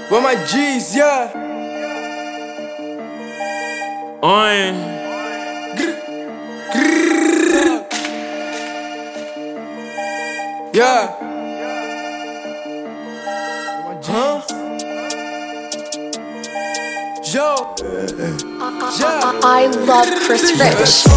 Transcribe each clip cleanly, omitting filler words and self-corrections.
with my G's, yeah. Yeah. Huh? Yo. I love Chris Rich.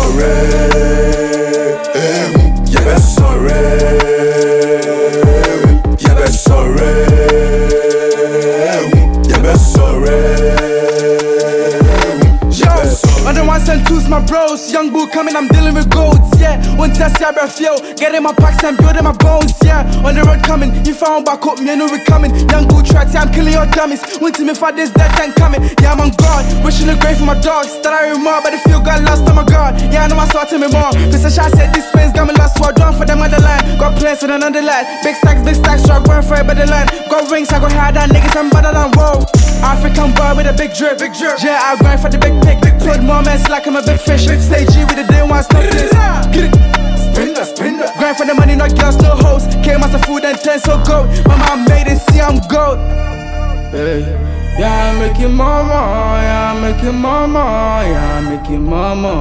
On the ones and twos, my bros. Young boo coming, I'm dealing with goats, yeah. One test, yeah, breath, yo. Getting my packs and building my bones, yeah. On the road coming, you found back up, me, I know we coming. Young boo tracks, yeah, I'm killing your dummies. One team if I this, that time coming. Yeah, I'm on guard. Wishing the grave for my dogs. That I remark, but the feel got lost on my guard. Yeah, I know I saw to me more. Cause I said this space got me lost, so I drawn for them on the line. Got plans for another line. Big stacks, so I grind for it by the line. Got rings, I go higher than niggas, I'm better than whoa. African boy with a big drip. Yeah, I grind for the big pick. Put moments like I'm a big fish. Big stage G with the day one stop this. Get it, spin that. Grind for the money, no girls, no hoes. Came as a food and 10 so gold. My mom made it, see I'm gold. Hey. Yeah, I'm making mama. Yeah, I'm making mama. Yeah, I'm making mama.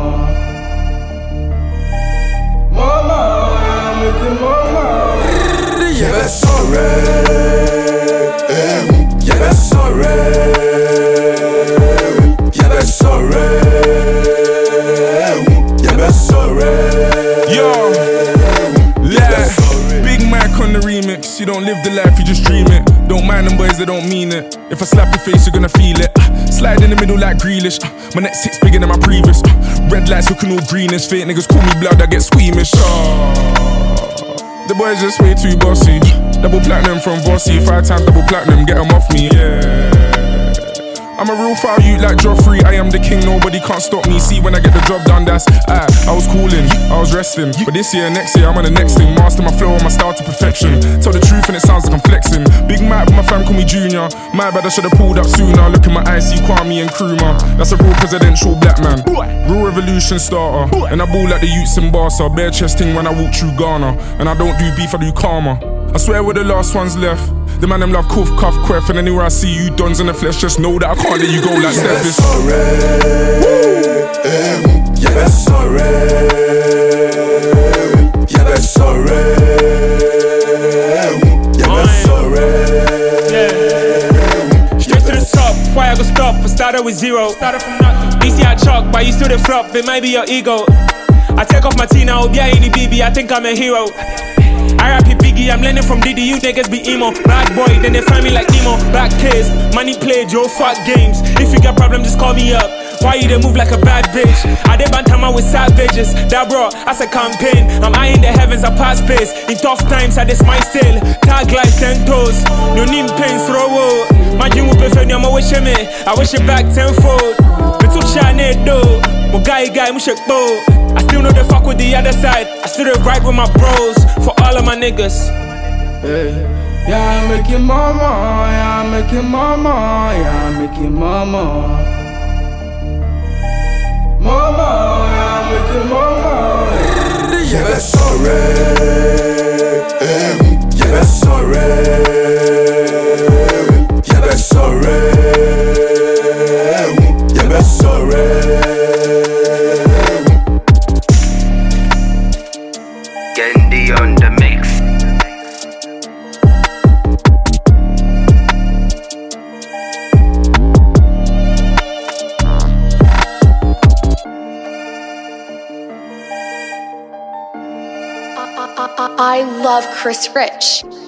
Mama, yeah, I'm making mama. Yeah, that's sorry. Yeah, that's sorry. Yo, yeah, Big Mac on the remix. You don't live the life, you just dream it. Don't mind them boys, they don't mean it. If I slap your face, you're gonna feel it. Slide in the middle like Grealish. My next hit's bigger than my previous. Red lights looking all greenish. Fake niggas call me blood, I get squeamish. The boys just way too bossy. Double platinum from Vossi. 5 times double platinum, get them off me, yeah. I'm a real foul youth like Joffrey. I am the king, nobody can't stop me. See when I get the job done, that's I was cooling, I was resting. But this year, next year, I'm on the next thing. Master my flow and my style to perfection. Tell the truth and it sounds like I'm flexing. Big Mac, my fam call me Junior. My bad, I should've pulled up sooner. Look in my eyes, see Kwame and Nkrumah. That's a real presidential black man. Real revolution starter. And I ball like the youths in Barca. Bare chest thing when I walk through Ghana. And I don't do beef, I do karma. I swear we're the last ones left. The man them love cuff, cuff, queff. And anywhere I see you dons in the flesh, just know that I can't let you go like Steph is. Yeah, that's sorry. Yeah, that's sorry. Yeah, that's sorry. Yeah. Straight to the top, why I go stop? I started with zero. Started from nothing. DC I chalk, but you still the flop. It might be your ego. I take off my Tina, I'll be any BB. I think I'm a hero. RIP Biggie, I'm learning from Diddy, you niggas be emo. Bad boy, then they find me like emo. Back case, money played, yo, fuck games. If you got problem, just call me up. Why you they move like a bad bitch? I dey bantama with savages. That bro, as a campaign. I'm high in the heavens, I pass space. In tough times, I dey smile still. Tag like 10 toes. No need pain, throw out. My dream will prefer I'm a wish me. I wish it back tenfold. Me too shiny though. My guy, me shake bow. I still know they fuck with the other side. I still ride with my bros. For all of my niggas. Hey. Yeah, I'm making mama. Yeah, I'm making mama. Yeah, I'm making mama. Mama, yeah, I'm making mama. Yeah, that's sorry. Yeah, that's sorry. Yeah, that's sorry. Yeah, that's sorry. Gendy on the mix. I love Chris Rich.